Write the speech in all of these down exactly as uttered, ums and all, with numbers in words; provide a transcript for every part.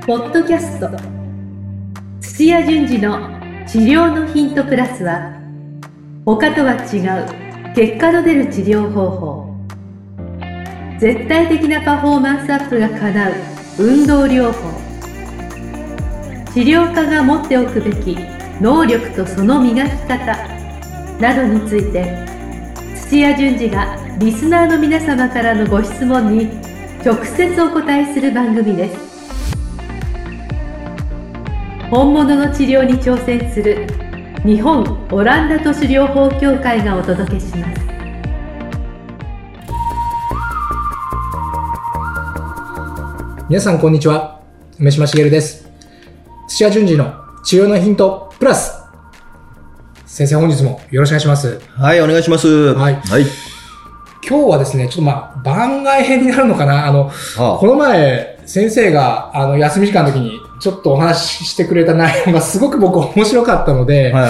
ポッドキャスト土屋順次の治療のヒントプラスは、他とは違う結果の出る治療方法、絶対的なパフォーマンスアップが叶う運動療法、治療家が持っておくべき能力とその磨き方などについて、土屋順次がリスナーの皆様からのご質問に直接お答えする番組です。本物の治療に挑戦する日本オランダ都市療法協会がお届けします。 皆さんこんにちは、梅島茂です。土屋順次の治療のヒントプラス、先生本日もよろしくお願いします。 はい、お願いします。 はい、はい、今日はですね、ちょっとまあ番外編になるのかな。あの、ああこの前先生があの休み時間の時にちょっとお話ししてくれた内容がすごく僕面白かったので、はいはい、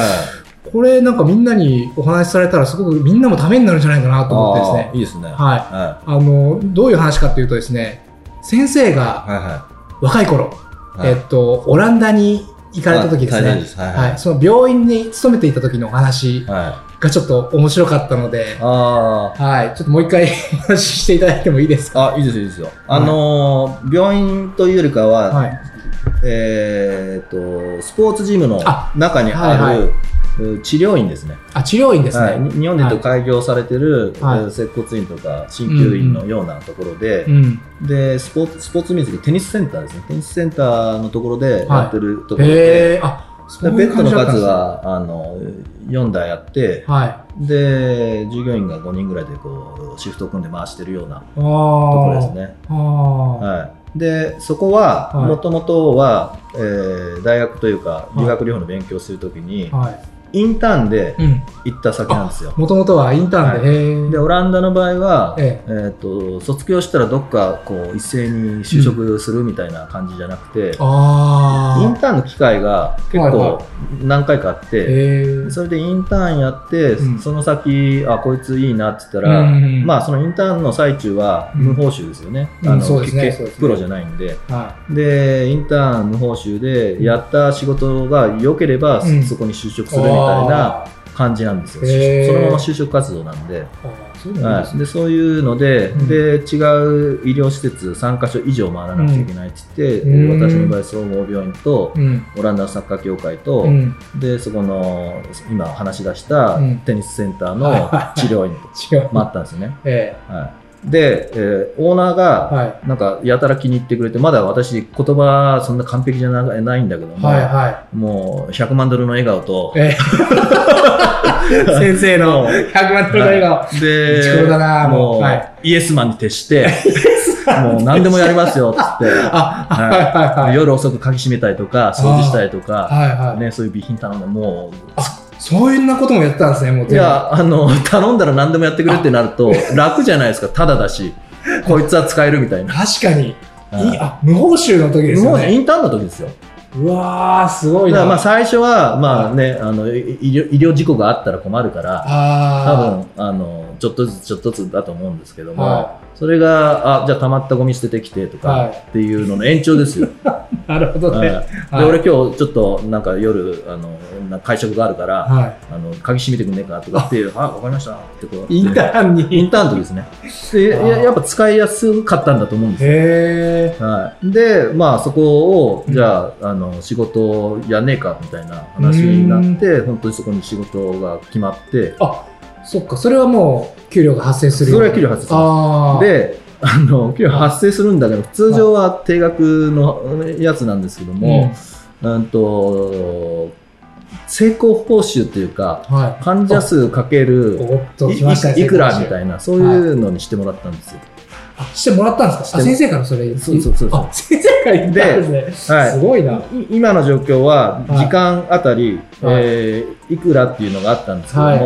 これなんかみんなにお話しされたらすごくみんなもためになるんじゃないかなと思ってですね。 いいですね。はい。 はい、あのどういう話かというとですね、先生が若い頃、はいはい、えっとオランダに行かれた時ですね。すはいはいはい、その病院に勤めていた時のお話がちょっと面白かったので、はい、はい、ちょっともう一回お話ししていただいてもいいですか？ あ、いいですよ、いいですよ。あのー、病院というよりかは、はい、えー、っとスポーツジムの中にある、はいはい、治療院ですね。 あ、治療院ですね。はい、 日本で言うと開業されてる、はい、接骨院とか鍼灸院のようなところで、うんうん、でスポーツスポーツ水着テニスセンターですね。テニスセンターのところでやってるところで、はい、あ、そういう感じだったんですね。ベッドの数はあのよんだいあって、はい、で従業員がごにんぐらいでこうシフトを組んで回してるようなところですね。はい。でそこはもともとは、えー、大学というか理学療法の勉強をするときに、はい、インターンで行った先なんですよ。 もともとはインターンで、 はい、でオランダの場合は、えええー、と卒業したらどっかこう一斉に就職するみたいな感じじゃなくて、うん、あインターンの機会が結構何回かあって、はいはい、それでインターンやって、うん、その先あこいついいなって言ったら、うん、まあそのインターンの最中は無報酬ですよね。うん、あのそうですね、プロじゃないんで、はい、でインターン無報酬でやった仕事が良ければ、うん、そこに就職するみたいなみたいな感じなんですよ。そのまま就職活動なんで、そうなんですね。はい、でそういうので、うん、で違う医療施設さんかしょ以上回らなくちゃいけないって言って、うん、私の場合総合病院と、うん、オランダサッカー協会と、うん、でそこの今話し出したテニスセンターの治療院と回ったんですよね。えーはいで、えー、オーナーがなんかやたら気に入ってくれて、まだ私言葉そんな完璧じゃ な, ないんだけども、はいはい、もうひゃくまんドルの笑顔と、えー、先生のひゃくまんドルの笑顔、はい、 でだなもう、はい、イエスマンに徹してもう何でもやりますよっつってあ、はいはいはい、夜遅く鍵閉めたりとか掃除したりとか、はいはいね、そういう備品頼んでもうそういうなこともやってたんですね。もういやあの頼んだら何でもやってくれってなると楽じゃないですか。ただだしこいつは使えるみたいな。 確かに、はい、あ無報酬の時ですよね。 インターンの時ですよ。 うわーすごいな。 だからまあ最初はまあね、あの医療、医療事故があったら困るから多分あのちょっとずつちょっとずつだと思うんですけども、はい、それがあじゃあ溜まったゴミ捨ててきてとかっていうのの延長ですよ。 なるほどね。はい、で、 はい、俺今日ちょっとなんか夜あの会食があるから、はい、あの鍵閉めてくんねえかとかっていうあ分かりましたってこうインターンにインターンの時ですね。でや, やっぱ使いやすかったんだと思うんですよ。へー、はい、でまあそこをじゃあ、うん、あの仕事をやんねえかみたいな話になって本当にそこに仕事が決まって。 あそっか、それはもう給料が発生するよ。 それは給料発生する。あであの給料発生するんだけど通常は定額のやつなんですけども、うんうん、と成功報酬というか、はい、患者数かける い, いくらみたいなそういうのにしてもらったんですよ。 はい、あしてもらったんですか？あ先生からそれそうそうそうそうあ先生から言ったんですね。はい、すごいな。 今の状況は時間あたり、はいえー、いくらっていうのがあったんですけども、はいはい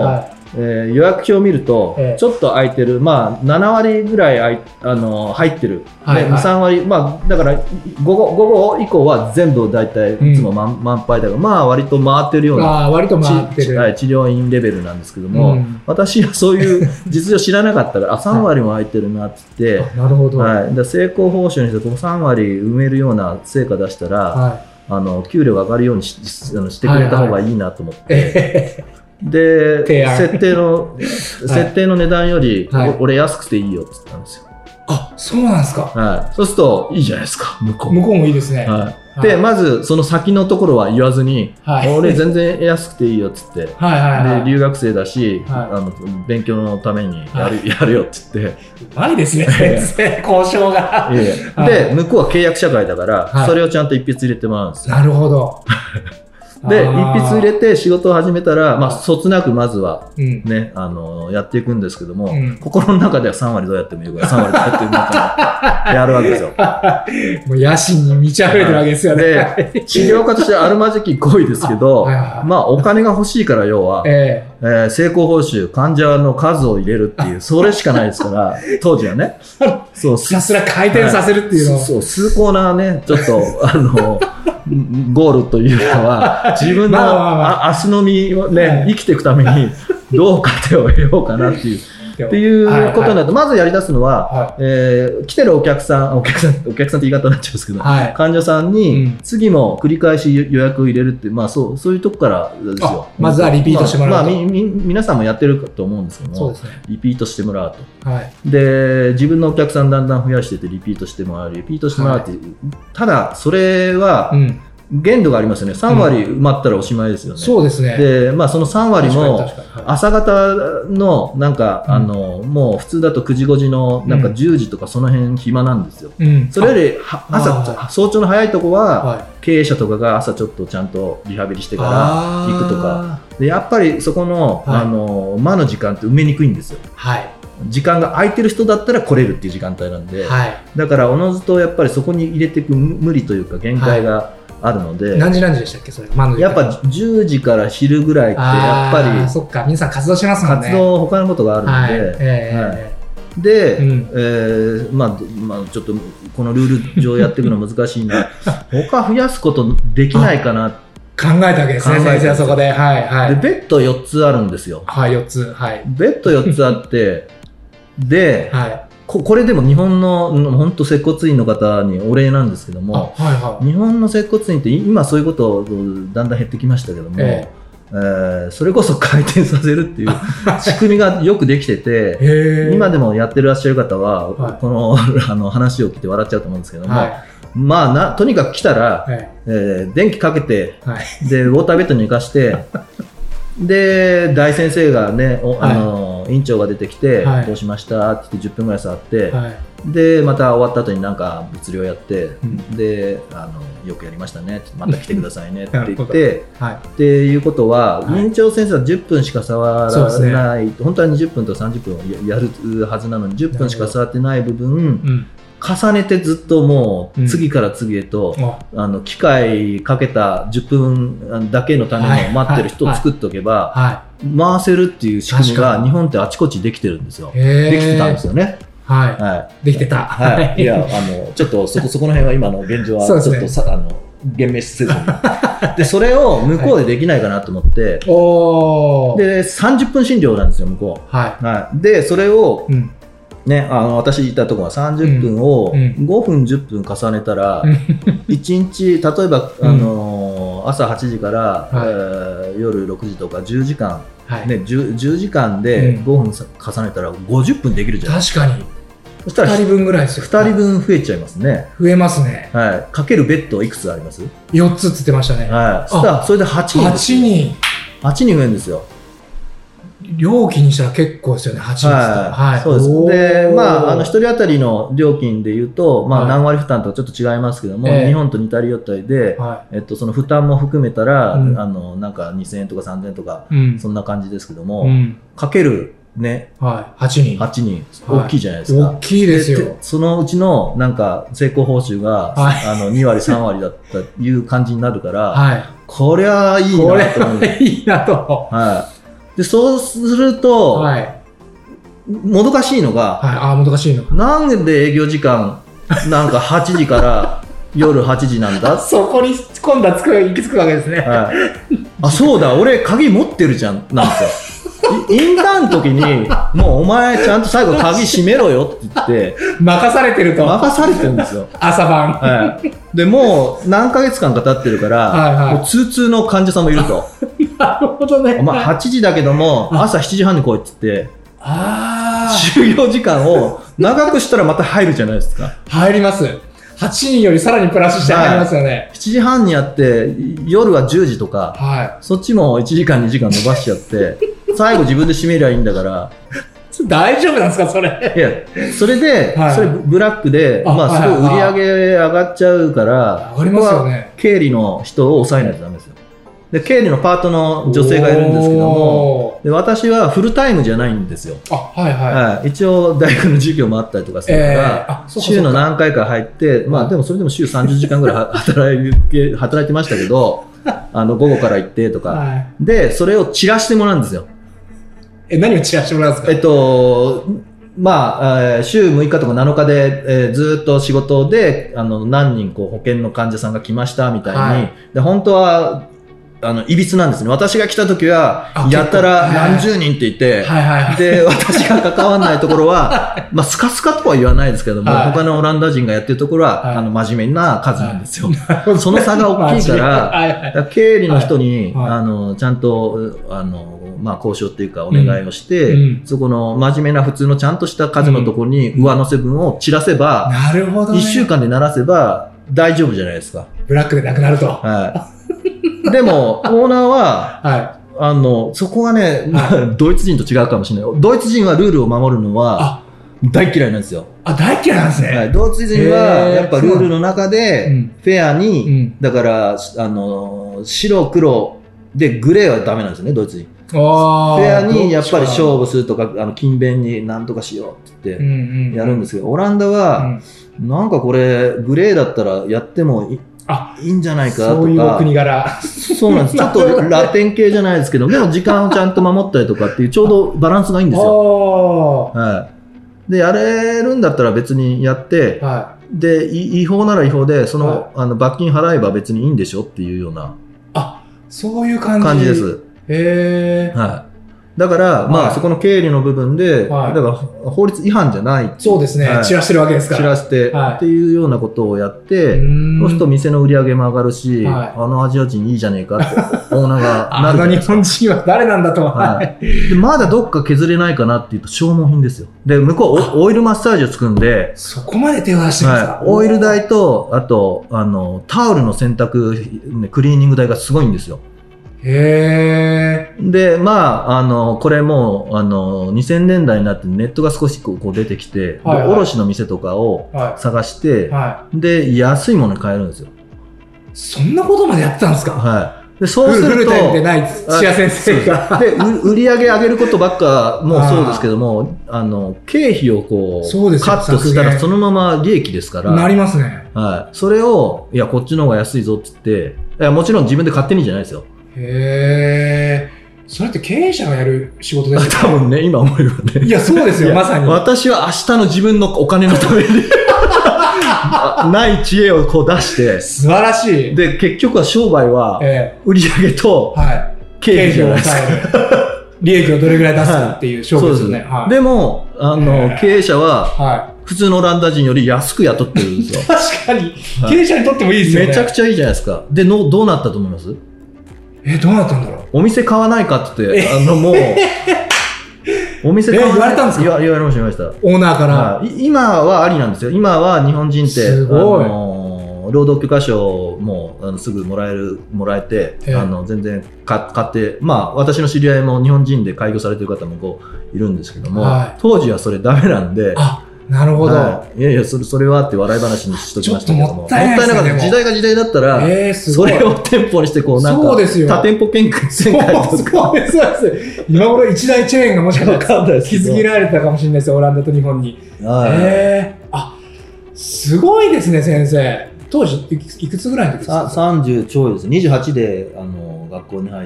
えー、予約表を見ると、えー、ちょっと空いてる、まあ、ななわりぐらいあいあの入ってる、はいはい、に、さんわり、まあ、だから午後、午後以降は全部大体いつも満、うん、満杯だから、まあ割と回ってるような、 あ割と回ってる、 はい、治療院レベルなんですけども、うん、私はそういう実情知らなかったから、あ、さんわりも空いてるなって言って、 なるほど、 はい、だ成功報酬にしてこうさんわり埋めるような成果出したら、はい、あの給料が上がるように し, あのしてくれた方がいいなと思って。はいはいで設定の、はい、設定の値段より、はい、俺安くていいよって言ったんですよ。 あ、そうなんですか。 はい。そうするといいじゃないですか、向こう。 向こうもいいですね。 はい。で、はい、まずその先のところは言わずに、はい、俺全然安くていいよって言って、はいはいはい、で留学生だし、はい、あの勉強のためにやる、はい、やるよって言って。 うまいですね、先生、交渉が。 はい、で、向こうは契約社会だから、はい、それをちゃんと一筆入れてもらうんですよ。 なるほど。 で、一筆入れて仕事を始めたら、まあ、そつなくまずはね、うん、あの、やっていくんですけども、うん、心の中ではさんわりどうやってもいいから、さんわりどうやってもいいからやるわけですよ。 もう野心に満ち溢れてるわけですよね。 で、治療家としてあるまじき行為ですけど、まあ、お金が欲しいから、要は、えーえー、成功報酬、患者の数を入れるっていう、それしかないですから、当時はね。 そう、ひたすら回転させるっていうのを。 そう、崇高なね、ちょっと、あの、ゴールというかは、自分の足の身をね、生きていくために、どう糧を得ようかなっていう。っていうことになると、まずやり出すのは、はいえー、来てるお客さん、お客さん、お客さんって言い方になっちゃうんですけど、はい、患者さんに次も繰り返し予約を入れるっていう、まあそう、そういうとこからですよ。 まずはリピートしてもらうと。 まあ、まあ、み、み、皆さんもやってると思うんですけども、 そうですね、 リピートしてもらうと。はい、で、自分のお客さんだんだん増やしていってリピートしてもらう、リピートしてもらうっていう。はい、ただ、それは、うん限度がありますよね。さんわり埋まったらおしまいですよね。うん、 そうですね。 で、まあそのさんわりも、朝方の、なんか、うん、あの、もう普通だとくじごじの、なんかじゅうじとかその辺暇なんですよ。うん、それより、朝、早朝の早いとこは、はい、経営者とかが朝ちょっとちゃんとリハビリしてから行くとか。で、やっぱりそこの、はい、あの、間の時間って埋めにくいんですよ。はい。時間が空いてる人だったら来れるっていう時間帯なんで、はい、だからおのずとやっぱりそこに入れていく無理というか限界が、はいあるので何時何時でしたっけそれやっぱじゅうじから昼ぐらいってやっぱりそっか皆さん活動しますもんね活動他のことがあるので、はいえーはい、で、うんえーまあまあ、ちょっとこのルール上やっていくの難しいな他増やすことできないかな考えたわけですね先生はそこで、はいはい、 でベッドよっつあるんですよはいよっつ、はい、 ベッドよっつあってで、はいこ, これでも日本の本当接骨院の方にお礼なんですけども、はいはい、日本の接骨院って今そういうことだんだん減ってきましたけども、えーえー、それこそ回転させるっていう仕組みがよくできてて今でもやってらっしゃる方は、はい、このあの話を聞いて笑っちゃうと思うんですけども、はい、まあなとにかく来たら、はいえー、電気かけて、はい、でウォーターベッドに寝かしてで大先生がねおあの、はい、院長が出てきて、はい、どうしましたって言ってじゅっぷんぐらい座って、はい、でまた終わった後になんか物量やって、うん、であのよくやりましたねまた来てくださいねって言って、はい、っていうことは、はい、院長先生はじゅっぷんしか触らない、ね、本当はにじゅっぷんとさんじゅっぷんやるはずなのにじゅっぷんしか触ってない部分、うん重ねてずっともう次から次へと、うん、あの機械かけたじゅっぷんだけのための待ってる人を作っておけば、はいはいはい、回せるっていう仕組みが日本ってあちこちできてるんですよ。できてたんですよね。 はい。はい、できてた。 はい。いや、あの、ちょっとそこ、そこの辺は今の現状はちょっと、ね、さあの言明せずに。で、それを向こうでできないかなと思って、はい、で、さんじゅっぷん診療なんですよ、向こう。はい。はい、で、それを、うんね、あの私言ったところはさんじゅっぷんをごふんじゅっぷん重ねたら、うん、いちにち例えば、あのー、朝はちじから、はいえー、夜ろくじとかじゅうじかん、はいね、10, じゅうじかんでごふん重ねたらごじゅっぷんできるじゃないですか。 確かにそしたらふたりぶんぐらいですよ。 ふたりぶん増えちゃいますね。 増えますね。 はい、かけるベッドいくつあります？ よっつって言ってましたね。 はい、そしたらそれではちにんはちにんはちにん増えるんですよ。 料金にしたら結構ですよね、はちにんですか。 はい。はい、そうです。で、まあ、あの、一人当たりの料金で言うと、まあ、何割負担とかちょっと違いますけども、はい、日本と似たり寄ったりで、はい、えっと、その負担も含めたら、うん、あの、なんかにせんえんとかさんぜんえんとか、うん、そんな感じですけども、うん、かける、ね、 はい、はちにん。 はちにん。大きいじゃないですか。 大きいですよ。 そのうちの、なんか、成功報酬が、はい、あの、にわり、さんわりだったいう感じになるから、はい、こりゃいいなと思う。 これはいいなと。 はい。 でそうすると、はい、もどかしいのが、 はい、あもどかしいのなんで営業時間なんかはちじから夜はちじなんだそこに今度はつく行き着くわけですね、はい、 あそうだ俺鍵持ってるじゃんなんですよインターンの時にもうお前ちゃんと最後鍵閉めろよって言って任されてると任されてるんですよ朝晩、 はい、でもう何ヶ月間か経ってるから、はいはい、もう通通の患者さんもいるとなるほどねお前はちじだけども朝しちじはんに来いって言ってあ就業時間を長くしたらまた入るじゃないですか入りますはちじんよりさらにプラスして入りますよね、はい、 しちじはんにやって夜はじゅうじとか、はい、そっちもいちじかんにじかん伸ばしちゃって最後自分で閉めりゃいいんだから大丈夫なんですかそれいやそれで、はい、それブラックでまあすごい売り上げ上がっちゃうから上がりますよね経理の人を抑えないとダメですよで経理のパートの女性がいるんですけどもで私はフルタイムじゃないんですよあ、はいはいはい、 一応大学の授業もあったりとかするから、えー、週の何回か入って、まあ、でもそれでも週さんじゅうじかんぐらい働い働いてましたけどあの午後から行ってとか、はい、でそれを散らしてもらうんですよえ何を散らしてもらうんですかえっとまあ、えー、週むいかとかなのかで、えー、ずっと仕事であの何人こう保険の患者さんが来ましたみたいに、はい、で本当はあの、いびつなんですね。私が来た時は、やったら何十人っていて、はいはいはい、で、私が関わんないところは、まあ、スカスカとは言わないですけども、はい、他のオランダ人がやってるところは、はい、あの、真面目な数なんですよ。はい、その差が大きいから、はいはい、経理の人に、はいはい、あの、ちゃんと、あの、まあ、交渉っていうかお願いをして、うん、そこの真面目な普通のちゃんとした数のところに上乗せ分を散らせば、 うん、なるほどね。 いっしゅうかんで鳴らせば大丈夫じゃないですか。 ブラックでなくなると。 はい。でも、オーナーは、はい、あの、そこがね、まあ、ドイツ人と違うかもしれない。ドイツ人はルールを守るのは大嫌いなんですよ。 あ、大嫌いなんですね。 はい。ドイツ人は、やっぱルールの中で、フェアに、うん、だから、あの、白黒でグレーはダメなんですよね、ドイツ人。フェアにやっぱり勝負するとか、あの、勤勉に何とかしようって言ってやるんですけど、オランダは、なんかこれ、グレーだったらやってもいい、あ、いいんじゃないかとか。 そういう国柄。 そうなんです。ちょっとラテン系じゃないですけど、でも時間をちゃんと守ったりとかっていう、ちょうどバランスがいいんですよ。はい。で、やれるんだったら別にやって、はい、で、違法なら違法で、その、はい、あの、罰金払えば別にいいんでしょっていうような。 あ、そういう感じ。 感じです。へー。はい。だから、まあ、はい、そこの経理の部分で、はい、だから法律違反じゃない。 そうですね。はい、散らしてるわけですから。 散らして、はい、っていうようなことをやって、そうすると店の売り上げも上がるし、はい、あのアジア人いいじゃねえかって、オーナーがなるじゃないですか。 あの日本人は誰なんだと。 はい、でまだどっか削れないかなっていうと消耗品ですよ。で、向こうオイルマッサージを作るんで、 そこまで手を出してるんですか、 はい、オイル代と、あと、あの、タオルの洗濯、クリーニング代がすごいんですよ。 へー。で、まあ、あの、これもう、あの、にせんねんだいになってネットが少しこうこう出てきて、はいはい、卸の店とかを探して、はい、で、安いものに買えるんですよ。 そんなことまでやってたんですか？ はい。で、そうすると、フルタイムでない土屋先生が。 で、売り上げ上げることばっかもそうですけども、あの、経費をこう、そうですカットしたらそのまま利益ですから。 なりますね。 はい。それを、いや、こっちの方が安いぞって言って、いや、もちろん自分で勝手にじゃないですよ。 へー。それって経営者がやる仕事ですか？ 多分ね、今思えばね。 いや、そうですよ、まさに。 私は明日の自分のお金のためにない知恵をこう出して。 素晴らしい。 で、結局は商売は、売上と経費じゃないですか。 利益をどれぐらい出すかっていう勝負ですよね。はい、 そうです。でも、あの、経営者は、はい普通のオランダ人より安く雇ってるんですよ。 確かに。経営者にとってもいいですよね。 めちゃくちゃいいじゃないですか。で、のどうなったと思います？ え、どうなったんだろう。 お店買わないかって言って、あのもう、お店買わない。 え、言われたんですか？ 言われました、言われました。 オーナーから。 今はありなんですよ。今は日本人って、 すごい。 あの労働許可証もあのすぐもらえる、もらえて、あの全然買って、まあ私の知り合いも日本人で開業されてる方もこういるんですけども、はい、当時はそれダメなんで、 あなるほど、 はい。いやいや、それ、それはって笑い話にしときましたけども。 もったいないですね。 もったいなかった。時代が時代だったら、えー、すごいそれを店舗にして、こう、なんか、そうですよ。多店舗見解とか。 そうそうです。今頃一大チェーンがもしかしたら築きられたかもしれないですよ、オランダと日本に。はい。えー、あ、すごいですね、先生。 当時いくつぐらいの時ですか？ さんじゅうちょいです。にじゅうはちであの学校に入って、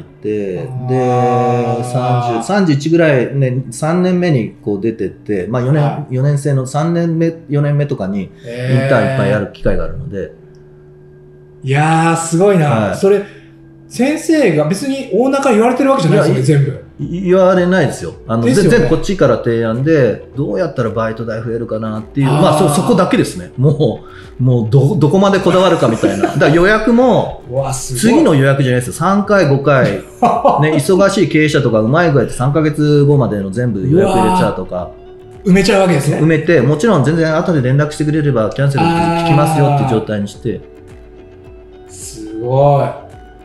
でさんじゅう、さんじゅういちぐらい、ね、さんねんめにこう出てって、まあ、よねん、はい、よねん生のさんねんめよねんめとかにインターンいっぱいやる機会があるので、 いやーすごいな、はい、それ先生が別にオーナーから言われてるわけじゃないですよね、全部。 言われないですよ。あの、ね、全然こっちから提案で、どうやったらバイト代増えるかなっていう、あまあそ、そこだけですね。もう、もうど、どこまでこだわるかみたいな。だから予約も、次の予約じゃないですよ。さんかい、ごかい、ね、忙しい経営者とかうまい具合ってさんかげつごまでの全部予約入れちゃうとか。 埋めちゃうわけですね。 埋めて、もちろん全然後で連絡してくれればキャンセル聞きますよっていう状態にして。 すごい。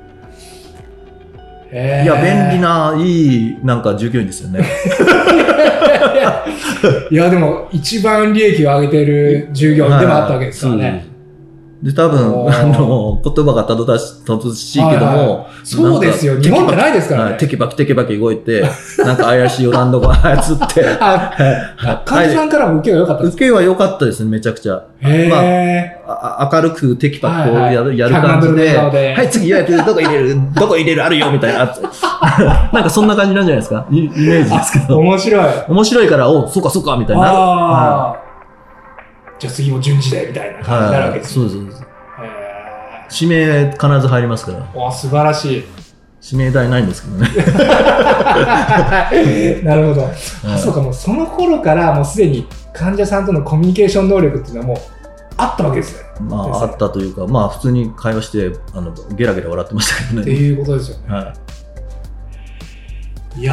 いや、便利な、いい、なんか従業員ですよね。 いや、でも、一番利益を上げてる従業員でもあったわけですからね。 で、多分、あの、言葉がたどたし、たどしいけども、はいはい、 そうですよ、日本じゃないですからね。 テキパキテキパキ動いて、なんか怪しいオランダ語を操って。 患者さんからも受けは良かったですか？ 受けは良かったですね、めちゃくちゃ。まあ、明るくテキパキこうやる、はいはい、やる感じで、はい、次予約どこ入れる、どこ入れるあるよ、みたいな。なんかそんな感じなんじゃないですか？イメージですけど。 面白い。 面白いから、お、そうかそうか、みたいな。 じゃあ次も順次でみたいな感じになるわけですね。 そうです。指名必ず入りますから。 お、素晴らしい。 指名代ないんですけどね。 なるほど。あ、そうか、もうその頃からもうすでに患者さんとのコミュニケーション能力っていうのはもうあったわけですね。 まあ、あったというか、まあ普通に会話してあのゲラゲラ笑ってましたけどね。 っていうことですよね。 はい、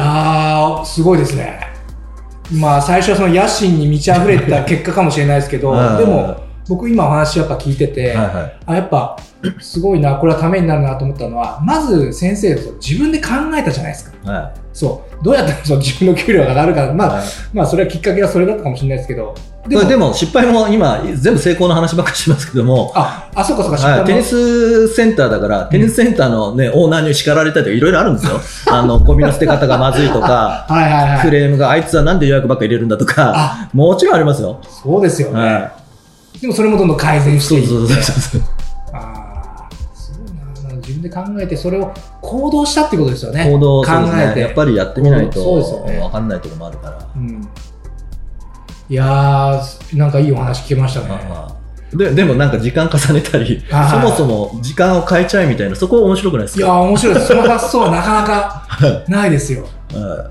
いやー、すごいですね。まあ最初はその野心に満ち溢れた結果かもしれないですけど、でも僕今お話やっぱ聞いてて、はいはい、あ、やっぱすごいな、これはためになるなと思ったのは、まず先生と自分で考えたじゃないですか。はい、そうどうやったらその自分の給料が上がるか、まあ、はい、まあそれはきっかけがそれだったかもしれないですけど、 でも、でも失敗も今全部成功の話ばっかりしますけども、 あ、あ、そうかそうか、失敗も、 はい、テニスセンターだから、テニスセンターのね、オーナーに叱られたりとかいろいろあるんですよ。あのゴミの捨て方がまずいとか、はいはいはい、クレームがあいつはなんで予約ばっかり入れるんだとか、もちろんありますよ。 そうですよね。はい、でもそれもどんどん改善していって、そうそうそうそう、ああ、そうな、自分で考えてそれを行動したってことですよね。 行動、考えて、やっぱりやってみないと分かんないところもあるから。うん、 いやー、なんかいいお話聞けましたね。 ああ、で, でもなんか時間重ねたり、そもそも時間を変えちゃうみたいな、そこ面白くないですか？ いやー、面白いです。その発想はなかなかないですよ。はい、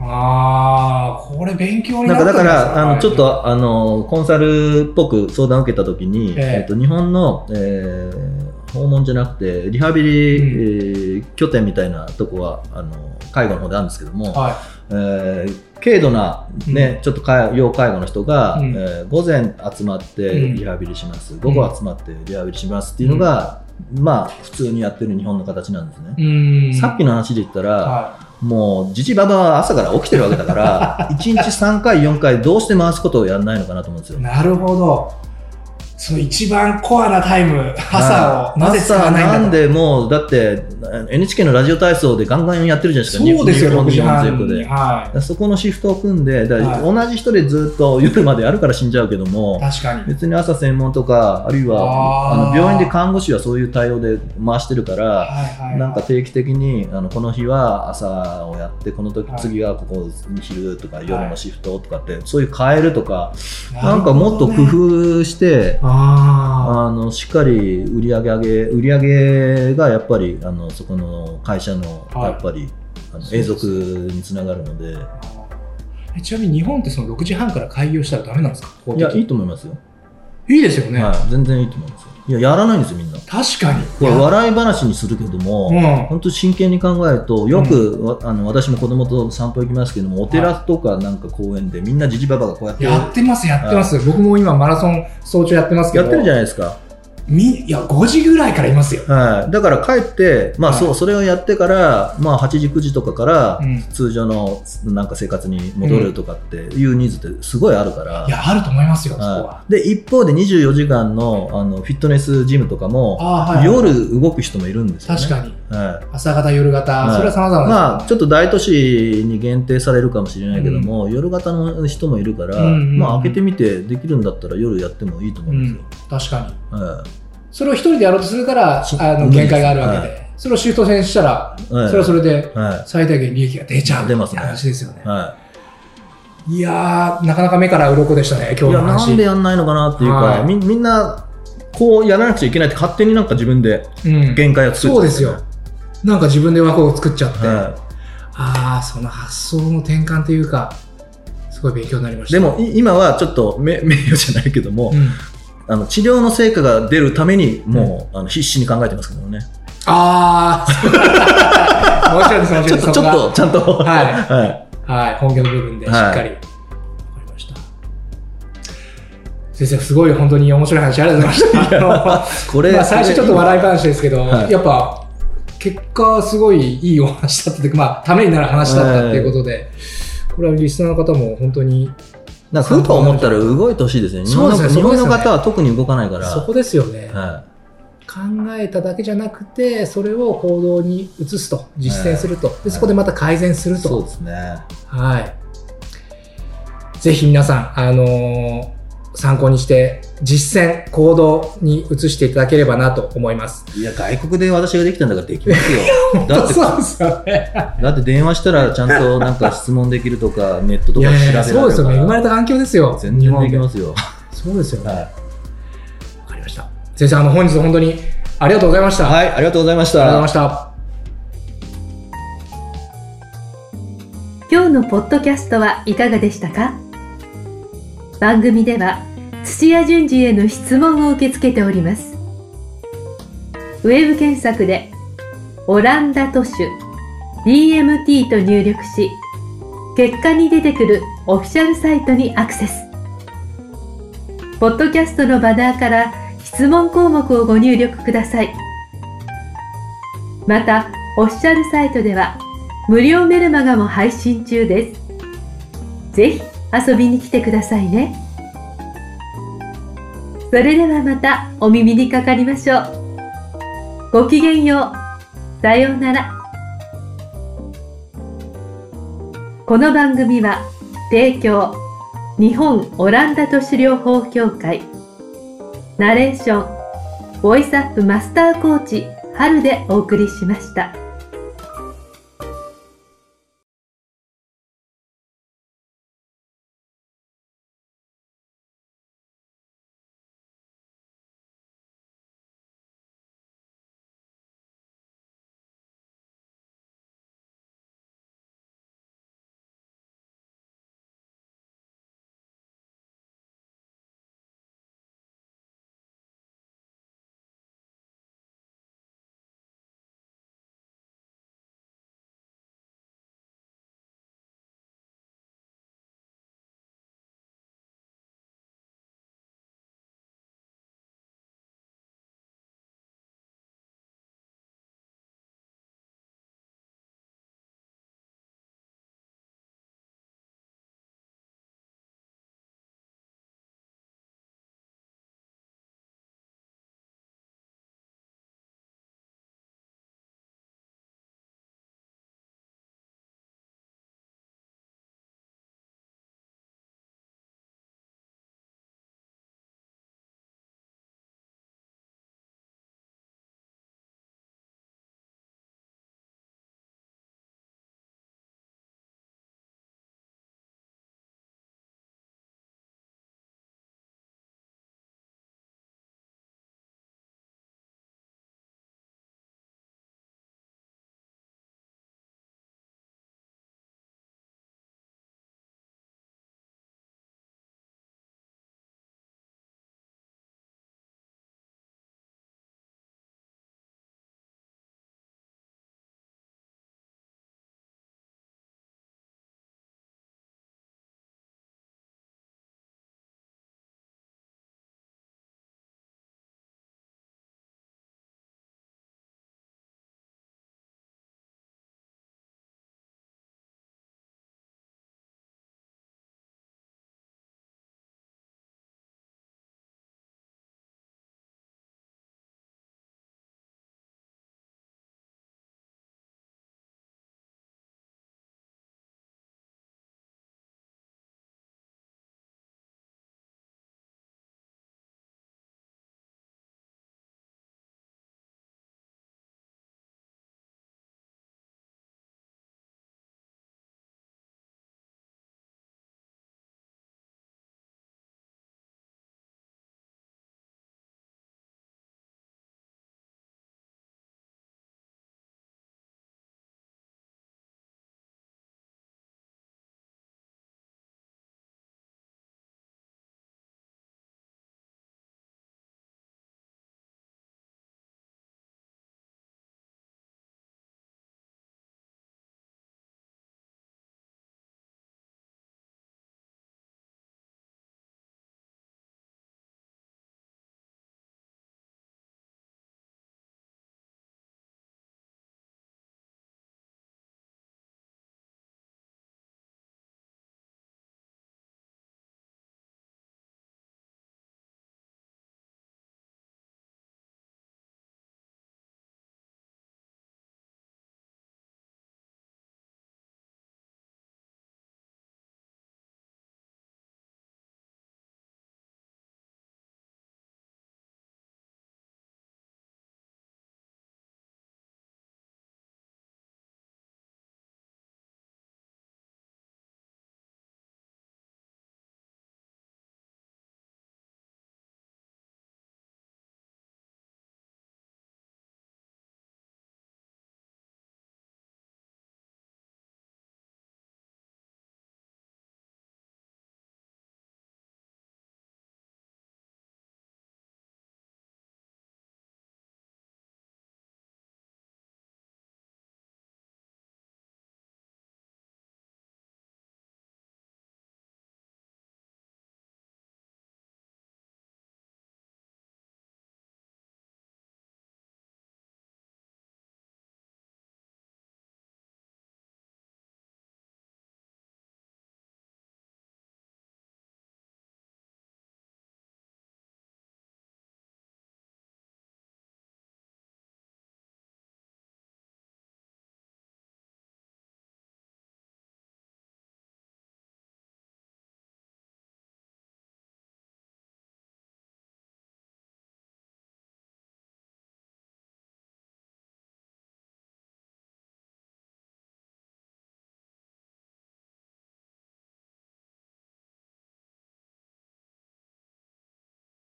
ああ、これ勉強になったんですか？ だからあのちょっとあのコンサルっぽく相談を受けたときに、えーえー、と日本の、えー、訪問じゃなくてリハビリ、うん、えー、拠点みたいなとこはあの介護の方であるんですけども、はい、えー、軽度な、ね、うん、ちょっと要介護の人が、うん、えー、午前集まってリハビリします、うん、午後集まってリハビリしますっていうのが、うん、まあ普通にやってる日本の形なんですね。うん、さっきの話で言ったら、はい、もうじじばばは朝から起きてるわけだからいちにちさんかいよんかいどうして回すことをやらないのかなと思うんですよ。 なるほど。その一番コアなタイム、朝をなぜ使わないんだと。 朝なんでもうだって エヌエイチケー のラジオ体操でガンガンやってるじゃないですか。 そうですよ、 ろくじはんで、はい、そこのシフトを組んで、だはい、同じ人でずっと夜までやるから死んじゃうけども、 確かに別に朝専門とかあるいはあの病院で看護師はそういう対応で回してるから、はいはいはい、なんか定期的にあのこの日は朝をやってこの時、はい、次はここ昼とか夜のシフトとかって、はい、そういう変えるとか、なんかもっと工夫して、ああのしっかり売り上げ上げ売り上げがやっぱりあのそこの会社のやっぱり、はい、あの永続につながるので。 え、ちなみに日本ってそのろくじはんから開業したらダメなんですか？ いや、いいと思いますよ。 いいですよね。 はい、全然いいと思いますよ。いや、やらないんですよみんな。 確かに。 これ笑い話にするけども、うん、本当真剣に考えるとよく、うん、あの私も子供と散歩行きますけども、お寺とかなんか公園でみんなじじばばがこうやってやってますやってます。僕も今マラソン早朝やってますけど。 やってるじゃないですか。 みいやごじぐらいからいますよ、 はい、だから帰って、まあそう、はい、それをやってから、まあ、はちじくじとかから通常のなんか生活に戻るとかっていうニーズってすごいあるから、 うん、いやあると思いますよ、 はい、そこは。で一方でにじゅうよじかん の, あのフィットネスジムとかも、はいはい、夜動く人もいるんですよね。 確かに、はい、朝方夜型、はい、それは様々です、ね、 まあちょっと大都市に限定されるかもしれないけども、うん、夜型の人もいるから、うんうんうん、まあ開けてみてできるんだったら夜やってもいいと思うんですよ、 うん、確かに、はい、それを一人でやろうとするからあの限界があるわけで、はい、それをシフト制したら、はい、それはそれで最大限利益が出ちゃうって話ですよね。はい、いやーなかなか目から鱗でしたね今日の話。 いやなんでやんないのかなっていうか、はい、み, みんなこうやらなくちゃいけないって勝手になんか自分で限界を作っちゃって、ね、うん、そうですよ。 なんか自分で枠を作っちゃって、はい、ああその発想の転換というかすごい勉強になりました。 でも今はちょっと名誉じゃないけども、うん、あの治療の成果が出るためにもう、うん、あの必死に考えてますけどね。 ああもちろんですもちろんです。 ちょっとちゃんとはい、はいはい、本業の部分でしっかり、はい、分かりました。先生すごい本当に面白い話ありがとうございました。これ、まあ、最初ちょっと笑い話ですけど、はい、やっぱ結果すごいいいお話だったというか、まあ、ためになる話だったっていうことで、これはリスナーの方も本当になんかふと思ったら動いてほしいですね。日本の、日本の方は特に動かないから。 そこですよね、はい、考えただけじゃなくてそれを行動に移すと実践すると、はい、でそこでまた改善すると、 そうですね、 はい、ぜひ皆さん、あのー、参考にして実践行動に移していただければなと思います。 いや外国で私ができたんだからできますよだってそうですよねだって電話したらちゃんとなんか質問できるとかネットとか調べられるから。 そうですよ、恵まれた環境ですよ。 全然できますよ。 そうですよね、はい、わかりました。先生、あの本日本当にありがとうございました。 はい、ありがとうございました。 ありがとうございました。 今日のポッドキャストはいかがでしたか？番組では土屋順次への質問を受け付けております。ウェブ検索でオランダ都市 ディーエムティー と入力し、結果に出てくるオフィシャルサイトにアクセス。ポッドキャストのバナーから質問項目をご入力ください。また、オフィシャルサイトでは無料メルマガも配信中です。ぜひ遊びに来てくださいね。それではまたお耳にかかりましょう。ごきげんよう。さようなら。この番組は提供日本オランダ都市療法協会、ナレーションボイスアップマスターコーチ春でお送りしました。